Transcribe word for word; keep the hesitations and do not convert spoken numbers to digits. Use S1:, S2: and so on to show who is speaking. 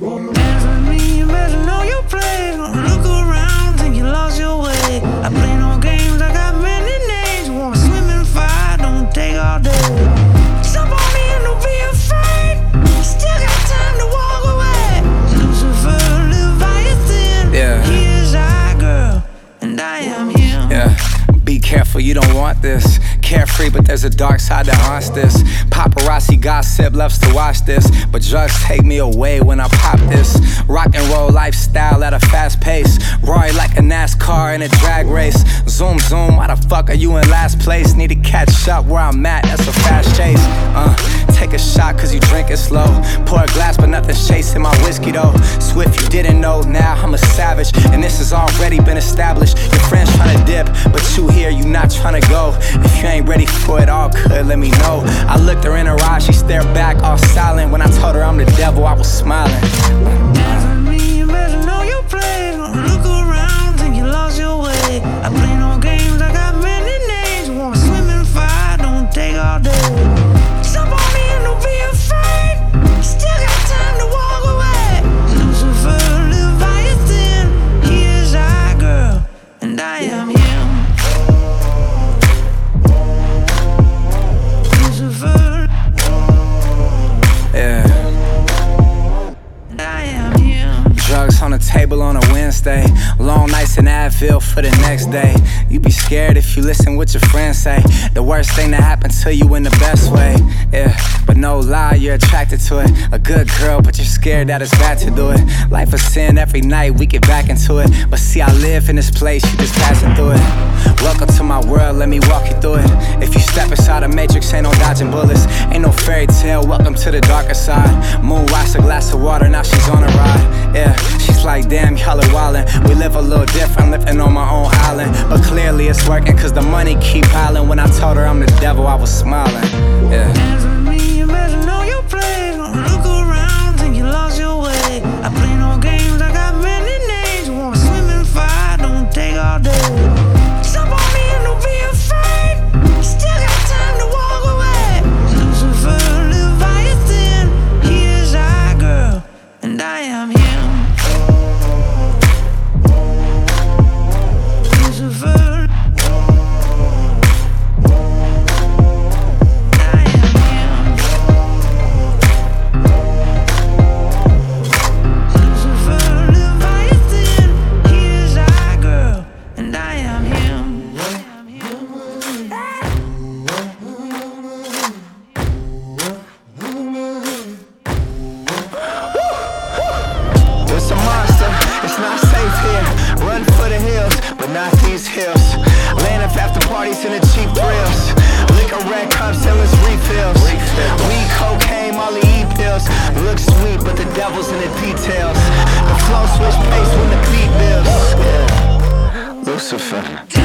S1: Dance with me, you better know your place. Look around, think you lost your way. I play no games, I got many names. Wanna swim in fire, don't take all day. Jump on me and don't be afraid. Still got time to walk away. Lucifer, Leviathan.
S2: Yeah.
S1: He is our girl, and I am him.
S2: Yeah. Be careful, you don't want this. Carefree, but there's a dark side that haunts this. Paparazzi gossip loves to watch this, but drugs take me away when I pop this. Rock and roll lifestyle at a fast pace. Roy like a NASCAR in a drag race. Zoom, zoom, why the fuck are you in last place? Need to catch up where I'm at, that's a fast chase. Uh, take a shot cause you drink it slow. Pour a glass but nothing's chasing my whiskey though. Swift, you didn't know, now I'm a savage. And this has already been established. Your friends tryna dip, but you here, you not tryna go. If you ain't ready for it all, could let me know. I looked her in her eyes, she stared back all silent. When I told her I'm the devil, I was smiling.
S1: Dance with me, you better know your place. Look around, think you lost your way. I play no games, I got many names. Wanna swim in fire, don't take all day. Jump on me and don't be afraid. Still got time to walk away. Lucifer, Leviathan, he is our girl, and I am him. Lucifer,
S2: Yeah.
S1: and I am him.
S2: Drugs on the table on a Wednesday. Long nights in Advil for the next day. You be scared if you listen what your friends say. The worst thing that happened to you in the best way. Yeah, but no lie, you're attracted to it. A good girl, but you're scared that it's bad to do it. Life is sin, every night we get back into it. But see, I live in this place, you just passing through it. Welcome to my world, let me walk you through it. If you step inside a matrix, ain't no dodging bullets. Ain't no fairy tale, welcome to the darker side. Moon rocks a glass of water, now she's on a ride. Yeah, she's like, damn, y'all are wildin'. We live a little different, living on my own island. But clearly it's working, cause the money keep piling. When I told her I'm the devil, I was smiling. Yeah.
S1: Dance with me, you better know your place. Look around, think you lost your way. I play no games, I got many names. Wanna swim in fire, don't take all day. Jump on me and don't be afraid. Still got time to walk away. Lucifer, Leviathan, he is our girl, and I am him. Lucifer, I am him. Lucifer, Leviathan, he is our girl, and I am him.
S2: It's a monster, it's not safe here. Run for the hills, but not these hills. Laying up after parties in the cheap thrills. Liquor red cups, endless refills. Weed, cocaine, Molly E pills. Look sweet, but the devil's in the details. The flow switch pace when the beat builds. Yeah. Lucifer.